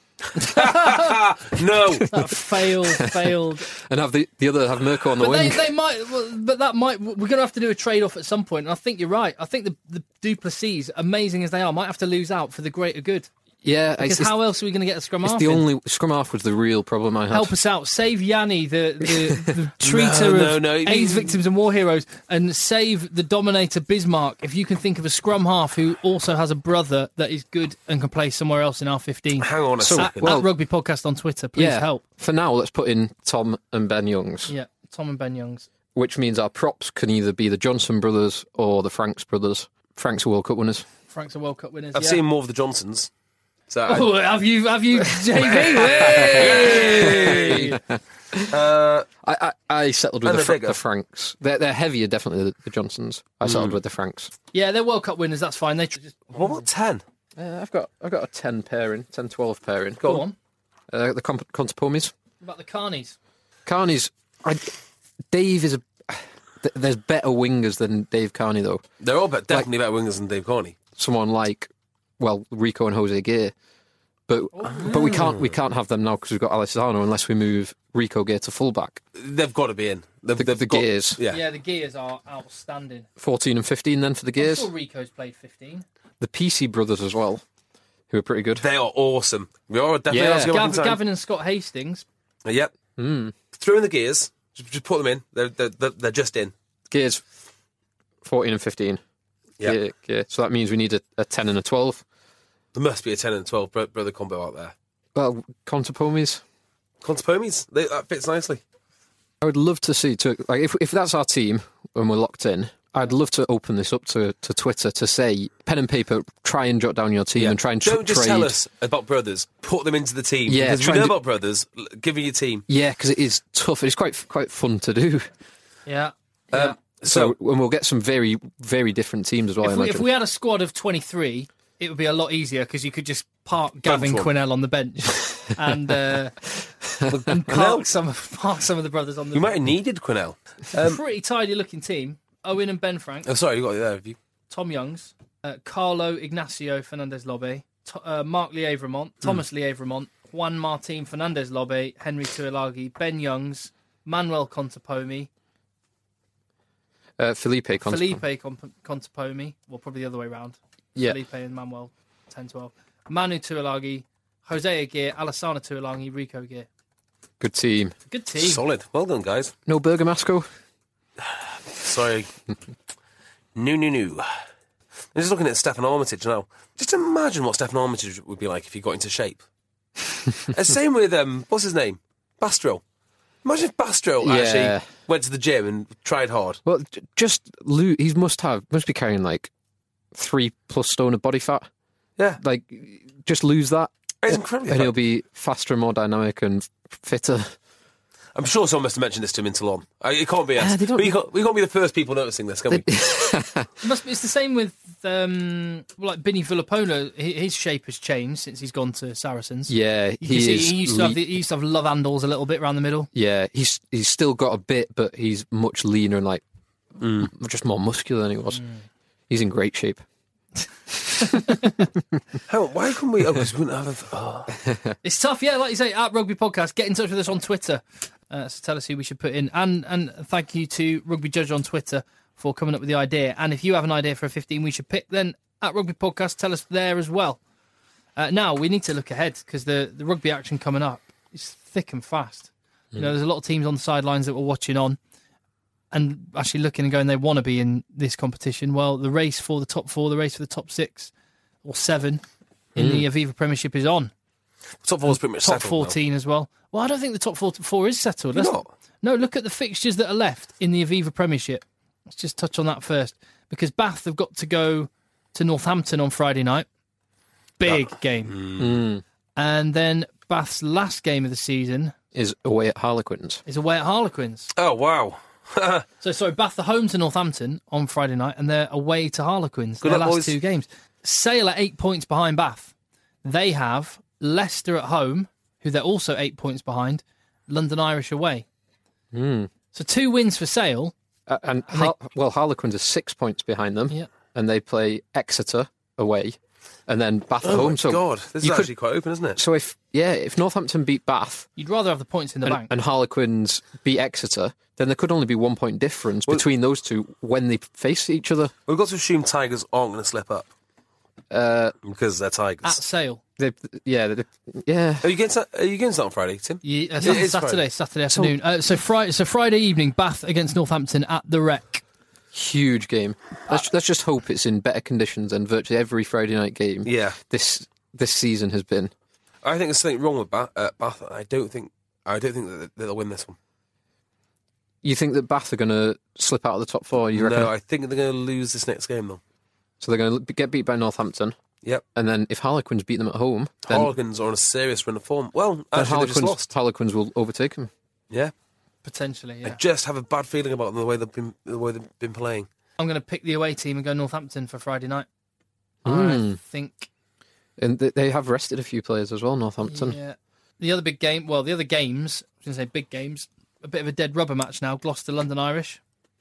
No! That failed, failed. And have the, the other have Mirko on the But they, wing. they might, well, but that might. We're going to have to do a trade-off at some point, and I think you're right. I think the, the Duplessis, amazing as they are, might have to lose out for the greater good. yeah, Because it's, how else are we going to get a scrum it's half the in? only scrum half was the real problem I had. Help us out. Save Yanni, the, the, the treater No, no, of no. AIDS victims and war heroes, and save the dominator Bismarck. If you can think of a scrum half who also has a brother that is good and can play somewhere else in R fifteen. Hang on a So, second. At, well- at Rugby Podcast on Twitter, please yeah, help. For now, let's put in Tom and Ben Youngs, Yeah, Tom and Ben Youngs. which means our props can either be the Johnson brothers or the Franks brothers. Franks are World Cup winners. Frank's a World Cup winners. I've yeah. seen more of the Johnsons. So I- Oh, have you, have you, J V? Hey! uh, I, I, I settled with And the, they're Fr- bigger. the Franks. They're, they're heavier, definitely, the, the Johnsons. I settled with the Franks. Yeah, they're World Cup winners. That's fine. They tr- just what about ten? Uh, I've got I've got a ten pairing, ten twelve pairing. go on. Uh, the Comp- Contapomis. What about the Carnies? Carney's. I, Dave is a. th- There's better wingers than Dave Carney, though. They're all but definitely better wingers than Dave Carney. Someone like, well, Rico and Jose Gear. But but we can't we can't have them now because we've got Alessandro unless we move Rico Gear to fullback. They've got to be in. They've, The, they've the got, Gears. Yeah. Yeah, the Gears are outstanding. fourteen and fifteen then for the I'm Gears. sure Rico's played fifteen. The P C brothers as well, who are pretty good. They are awesome. We are definitely Yeah. yeah. to go back in Gav- time. Gavin and Scott Hastings. Uh, Yep. Mm. Throw in the Gears. Just, just put them in. They're, they're, they're, they're just in. Gears fourteen and fifteen. Yeah. Gear, Gear. So that means we need a, a ten and a twelve. There must be a ten and twelve bro- brother combo out there. Well, Contapomis. Contapomis, they, that fits nicely. I would love to see to like if if that's our team when we're locked in. I'd love to open this up to, to Twitter to say pen and paper. Try and jot down your team and try and tr- Don't just trade. tell us about brothers. Put them into the team. Yeah, because try we know and do- about brothers. l- Give me your team. Yeah, because it is tough. It's quite quite fun to do. Yeah. yeah. Um, So, so, and we'll get some very very different teams as well. I if, we, imagine. if we had a squad of twenty-three, it would be a lot easier because you could just park Gavin one. Quinnell on the bench and uh, and park some, of, park some of the brothers on the we might bench. have needed Quinnell. Um, Pretty tidy looking team. Owen and Ben Frank, oh, sorry, you got it there. Have you? Tom Youngs, uh, Carlo Ignacio Fernandez Lobe, to, uh, Mark Lièvremont, Thomas Lièvremont, Juan Martin Fernandez Lobe, Henry Tuilagi, Ben Youngs, Manuel Contapomi, uh, Felipe. Conte- Felipe Comp- Contapomi, well, probably the other way round. Yeah. Felipe and Manuel, ten twelve. Manu Tuilagi, Jose Aguirre, Alessandro Tuilagi, Rico Aguirre. Good team. Good team. Solid. Well done, guys. No Bergamasco. Sorry. no, no, no. I'm just looking at Stefan Armitage now. Just imagine what Stefan Armitage would be like if he got into shape. uh, same with, um, what's his name? Bastro. Imagine if Bastro Yeah. actually went to the gym and tried hard. Well, j- just lose. He must have must be carrying like three plus stone of body fat. Yeah. Like, just lose that, It's incredible. and he'll be faster, and more dynamic, and fitter. I'm sure someone must have mentioned this to him in Toulon. Uh, It can't be us. Ah, they don't- we, can't, we can't be the first people noticing this, can we? It must be, it's the same with um, like Benny Villapona. Hi- His shape has changed since he's gone to Saracens. Yeah, You he can see is. he used to have le- the, he used to have love handles a little bit around the middle. yeah, he's he's still got a bit, but he's much leaner and like Mm. just more muscular than he was. He's in great shape. Hang on, why couldn't we? Oh, because we wouldn't have. Oh. It's tough, yeah. Like you say, at Rugby Podcast, get in touch with us on Twitter. Uh, so tell us who we should put in, and and thank you to Rugby Judge on Twitter for coming up with the idea. And if you have an idea for a fifteen we should pick, then at Rugby Podcast, tell us there as well. Uh, now we need to look ahead because the the rugby action coming up is thick and fast. You know, there's a lot of teams on the sidelines that we're watching on, and actually looking and going, they want to be in this competition. Well, the race for the top four, the race for the top six or seven in the Aviva Premiership is on. Top four's pretty much Top settled fourteen as well. Well, I don't think the top four, four is settled. Let's, Not? No, look at the fixtures that are left in the Aviva Premiership. Let's just touch on that first. because Bath have got to go to Northampton on Friday night. Big That- game. Mm. And then Bath's last game of the season Is away at Harlequins. is away at Harlequins. Oh, wow. So, sorry, Bath are home to Northampton on Friday night, and they're away to Harlequins. Good Their luck, last boys. two games. Sale are eight points behind Bath. They have Leicester at home, who they're also eight points behind. London Irish away. Mm. So two wins for Sale. Uh, and Har- well, Harlequins are six points behind them, Yeah. and they play Exeter away, and then Bath at Oh, home. my so God. This is you could- actually quite open, isn't it? So if yeah, if Northampton beat Bath You'd rather have the points in the and, bank. and Harlequins beat Exeter, then there could only be one point difference Well- between those two when they face each other. We've got to assume Tigers aren't going to slip up Uh, because they're Tigers. At Sale. they, yeah, they, yeah. Are you going to, are you going to start on Friday, Tim? Yeah, uh, It Saturday, is Saturday, Friday. Saturday afternoon. Uh, so, Friday, so Friday evening, Bath against Northampton at the Rec. Huge game. Let's, let's just hope it's in better conditions than virtually every Friday night game. Yeah. This this season has been. I think there's something wrong with Bath. Uh, Bath. I don't think. I don't think that they'll win this one. You think that Bath are going to slip out of the top four? You reckon? No, I think they're going to lose this next game though. So they're going to get beat by Northampton, Yep. and then if Harlequins beat them at home, then, Harlequins are on a serious run of form. Well, then actually, they just Harlequins, lost. Harlequins will overtake them. Yeah. Potentially, I yeah. just have a bad feeling about them the way they've been the way they've been playing. I'm going to pick the away team and go Northampton for Friday night. I Mm. think. And they- they have rested a few players as well, Northampton. Yeah. The other big game, well, the other games, I was going to say big games, a bit of a dead rubber match now. Gloucester, London Irish.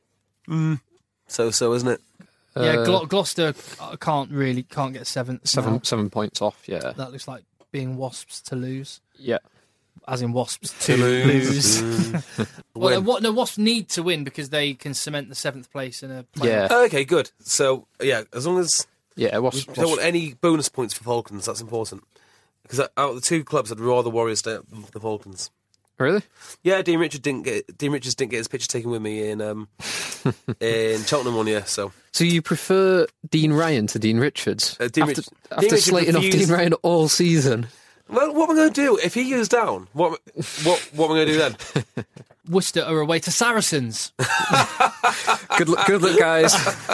So so, isn't it? yeah, Uh, Glo- Gloucester uh, can't really can't get seventh. Seven now. seven points off. Yeah, That looks like being Wasps to lose, yeah. as in Wasps to lose. Mm. well, Win. what? No, Wasps need to win because they can cement the seventh place in a playoff. Yeah. Oh, okay, good. So yeah, as long as Yeah, we what's, don't want any bonus points for Falcons, that's important. Because out of the two clubs, I'd rather Warriors stay up than the Falcons. really? Yeah, Dean Richard didn't get Dean Richards didn't get his picture taken with me in um in Cheltenham one year. So So you prefer Dean Ryan to Dean Richards Uh, Dean after, Rich- after Dean Richards slating off refused- Dean Ryan all season? well, what am I going to do if he goes down? What what what am I going to do then? Worcester are away to Saracens. Good luck, good luck, guys.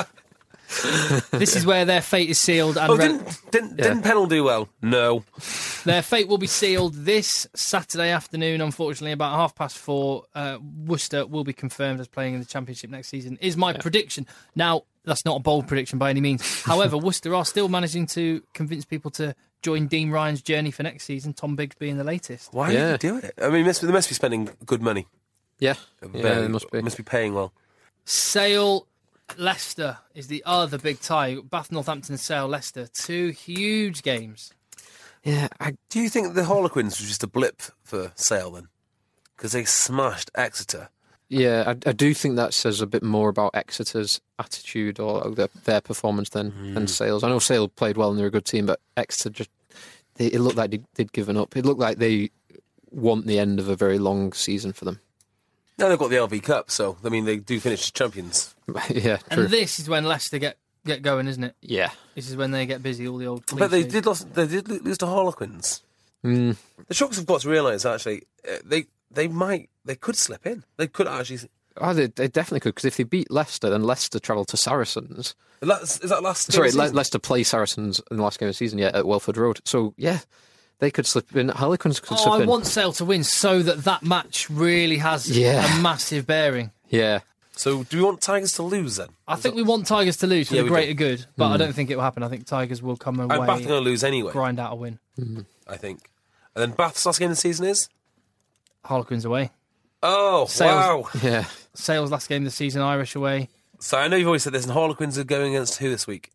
This is where their fate is sealed, and Oh, re- didn't didn't, Yeah. didn't Pennell do well? No. their fate will be sealed this Saturday afternoon. Unfortunately, about half past four, uh, Worcester will be confirmed as playing in the Championship next season. Is my prediction. Now, that's not a bold prediction by any means. However, Worcester are still managing to convince people to join Dean Ryan's journey for next season. Tom Biggs being the latest. Why Yeah. are they doing it? I mean, must, they must be spending good money. Yeah, yeah, Very- it must be. Must be paying well. Sale Leicester is the other big tie. Bath, Northampton, Sale, Leicester. Two huge games. Yeah, I, Do you think the Harlequins was just a blip for Sale then? Because they smashed Exeter. yeah, I, I do think that says a bit more about Exeter's attitude or their, their performance than than Sale's. I know Sale played well and they're a good team, but Exeter just they, it looked like they, they'd given up. It looked like they want the end of a very long season for them. Now they've got the L V Cup, so I mean they do finish as champions. yeah, true. And this is when Leicester get, get going, isn't it? yeah, This is when they get busy, all the old But they cliches. did lost, they did lose to Harlequins. mm, The Sharks have got to realise actually uh, they they might they could slip in. They could actually. oh, they, they definitely could because if they beat Leicester, then Leicester travel to Saracens. Is that last? game Sorry, of the Le- season? Leicester play Saracens in the last game of the season, yeah, at Welford Road. So yeah, they could slip in. Harlequins could Oh, slip I in. want Sale to win so that that match really has Yeah. a massive bearing. Yeah, So do we want Tigers to lose then? I think we want Tigers to lose for Yeah, the we greater good, but Mm. I don't think it will happen. I think Tigers will come And away, Bath are going to lose anyway. grind out a win. I think. And then Bath's last game of the season is. Harlequins away. Oh Sales. wow! yeah. Sale's last game of the season, Irish away. So I know you've always said this, and Harlequins are going against who this week?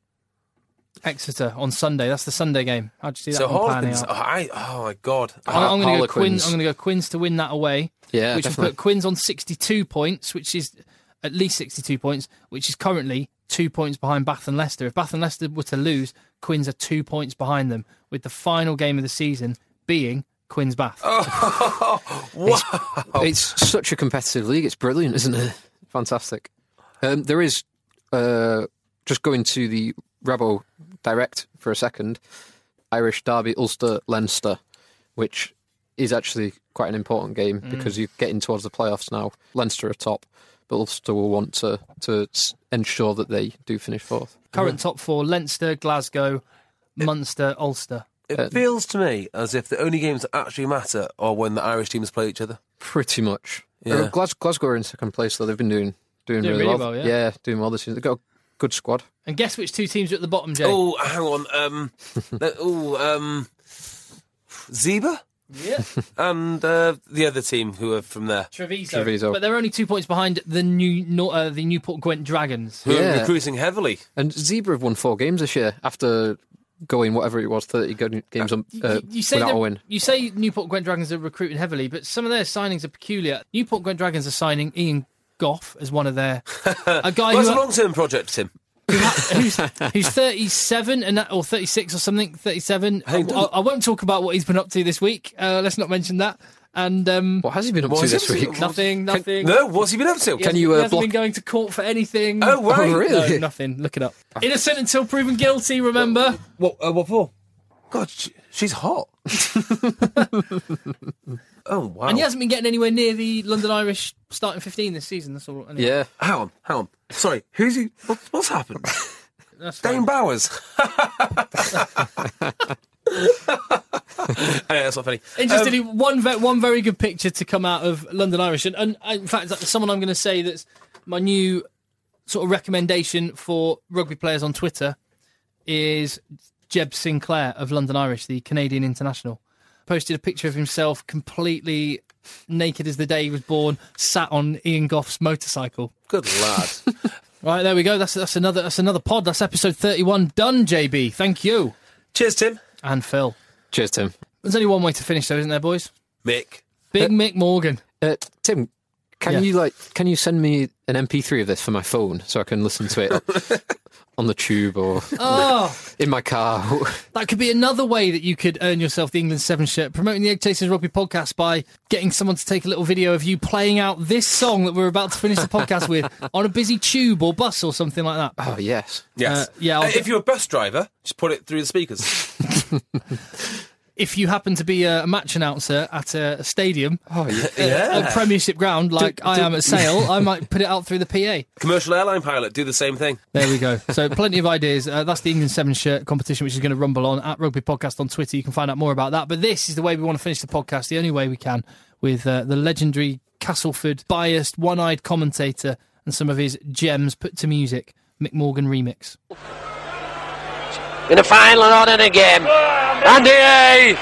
Exeter on Sunday. That's the Sunday game. How'd you see that So one panning Harlequins. out? Oh, I, oh my god! I'm, I'm going to go Harlequins. Quins. I'm going to go Quins to win that away, Yeah, which definitely. will put Quins on sixty-two points, which is at least sixty-two points, which is currently two points behind Bath and Leicester. If Bath and Leicester were to lose, Quins are two points behind them, with the final game of the season being Quins Bath. Wow! It's such a competitive league. It's brilliant, isn't it? Fantastic. Um, there is, uh, just going to the Rabo Direct for a second, Irish Derby, Ulster, Leinster, which is actually quite an important game because you're getting towards the playoffs now. Leinster are top, but Ulster will want to, to s- ensure that they do finish fourth. Current top four, Leinster, Glasgow, Munster, Ulster. It Uh, feels to me as if the only games that actually matter are when the Irish teams play each other. Pretty much. Yeah. Uh, Glas- Glasgow are in second place, though. They've been doing doing, Doing really, really well. well, yeah. doing well this season. They've got a good squad. And guess which two teams are at the bottom, Jay? Oh, hang on. Um, oh, um, Zebra yeah. and uh, the other team who are from there, Treviso. Treviso. But they're only two points behind the new Nor- uh, the Newport Gwent Dragons. who Yeah. are recruiting heavily. And Zebra have won four games this year after going whatever it was, thirty go- games on, uh, you, you say without a they're- win. you say Newport Gwent Dragons are recruiting heavily, but some of their signings are peculiar. Newport Gwent Dragons are signing Ian Goff as one of their a guy Well, it's who, a long-term project, Tim. who's, who's thirty-seven and that, or thirty-six or something. thirty-seven. I, think- I, I won't talk about what he's been up to this week. Uh, let's not mention that. And um, What has he been up What to has he this been up to? week? nothing, nothing. No, what's he been up to? He Can hasn't- you, he uh, hasn't block- been going to court for anything. Oh, right. Oh, really? No, nothing. Look it up. Innocent until proven guilty. Remember. What? Uh, what for? God, she, she's hot. Oh wow! And he hasn't been getting anywhere near the London Irish starting fifteen this season. That's all. Anyway. Yeah. Hang on, hang on. Sorry, who's he? What, what's happened? That's Dane fine. Bowers. Anyway, that's not funny. Interestingly, one ve- one very good picture to come out of London Irish, and, and uh, in fact, that's someone I'm going to say that's my new sort of recommendation for rugby players on Twitter is Jeb Sinclair of London Irish, the Canadian international. Posted a picture of himself completely naked as the day he was born, sat on Ian Goff's motorcycle. Good lad. Right, there we go. That's that's another that's another pod. That's episode thirty-one done. J B, thank you, Cheers, Tim. and Phil. Cheers, Tim. There's only one way to finish, though, isn't there, boys? Mick. Big Mick Morgan. Uh, Tim, can Yeah. you like can you send me an M P three of this for my phone so I can listen to it on the tube or Oh, in my car? that could be another way that you could earn yourself the England Seven shirt. Promoting the Egg Chasers Rugby podcast by getting someone to take a little video of you playing out this song that we're about to finish the podcast with on a busy tube or bus or something like that. Oh yes. Yes. Uh, yeah, I'll- Uh, if you're a bus driver, just put it through the speakers. If you happen to be a match announcer at a stadium, Oh yeah. Yeah. a Premiership ground like I am at Sale, I might put it out through the P A. Commercial airline pilot, do the same thing. There we go. So plenty of ideas. Uh, that's the England Seven shirt competition, which is going to rumble on at Rugby Podcast on Twitter. You can find out more about that. But this is the way we want to finish the podcast, the only way we can, with uh, the legendary Castleford biased, one-eyed commentator and some of his gems put to music. Mick Morgan remix. In the final run of the game. Andy A.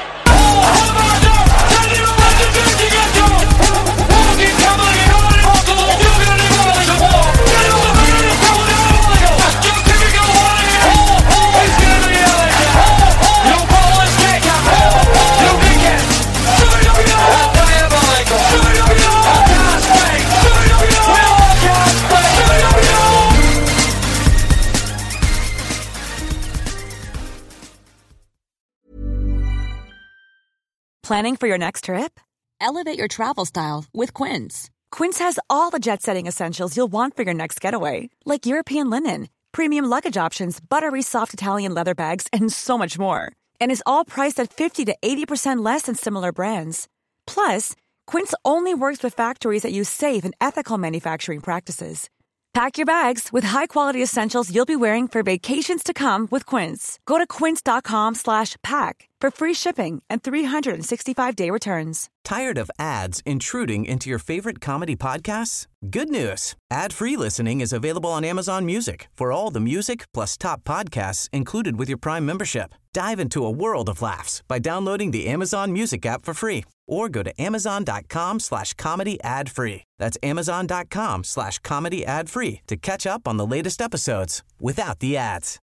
Planning for your next trip? Elevate your travel style with Quince. Quince has all the jet-setting essentials you'll want for your next getaway, like European linen, premium luggage options, buttery soft Italian leather bags, and so much more. And is all priced at fifty to eighty percent less than similar brands. Plus, Quince only works with factories that use safe and ethical manufacturing practices. Pack your bags with high-quality essentials you'll be wearing for vacations to come with Quince. Go to quince.com slash pack for free shipping and three sixty-five day returns. Tired of ads intruding into your favorite comedy podcasts? Good news. Ad-free listening is available on Amazon Music for all the music plus top podcasts included with your Prime membership. Dive into a world of laughs by downloading the Amazon Music app for free or go to amazon.com slash comedy ad free. That's amazon.com slash comedy ad free to catch up on the latest episodes without the ads.